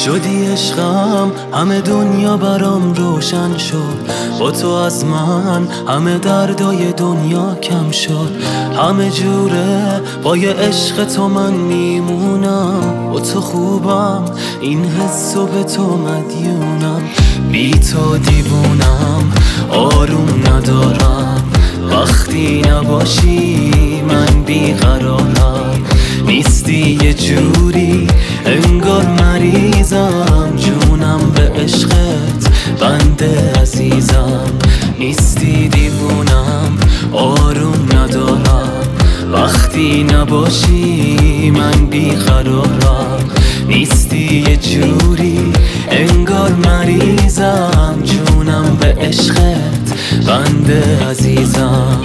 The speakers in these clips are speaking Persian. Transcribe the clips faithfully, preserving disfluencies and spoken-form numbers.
شدی عشقم، همه دنیا برام روشن شد. با تو از من همه دردای دنیا کم شد. همه جوره با یه عشق تو من میمونم. با تو خوبم، این حسو به تو مدیونم. بی تو دیوونم، آروم ندارم. وقتی نباشی من بیقرارم. نیستی یه جوری انگار مریضم. جونم به عشقت بنده عزیزم. نیستی دیوونم، آروم ندارم. وقتی نباشی من بیقرارم. نیستی یه جوری انگار مریضم. جونم به عشقت بنده عزیزم.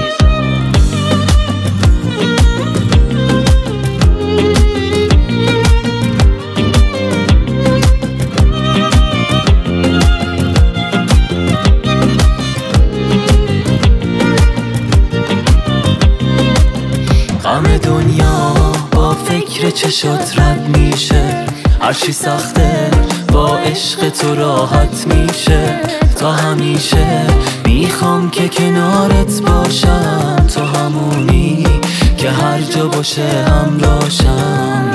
غم دنیا با فکر چشات رد میشه. هرچی سخته با عشق تو راحت میشه. تا همیشه میخوام که کنارت باشم. تو همونی که هر جا باشه همراهشم.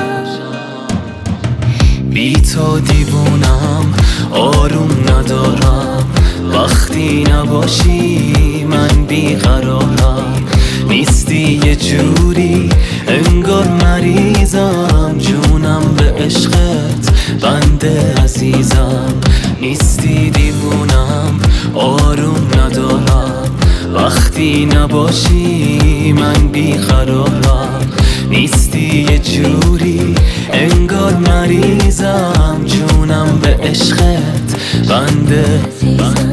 بی تو دیوونم، آروم ندارم. وقتی نباشی من بیقرارم. نیستی یه جوری انگار مریضم. جونم به عشقت بنده عزیزم. نیستی دیوونم، آروم ندارم. وقتی نباشی من بیقرارم. نیستی یه جوری انگار مریضم. جونم به عشقت بنده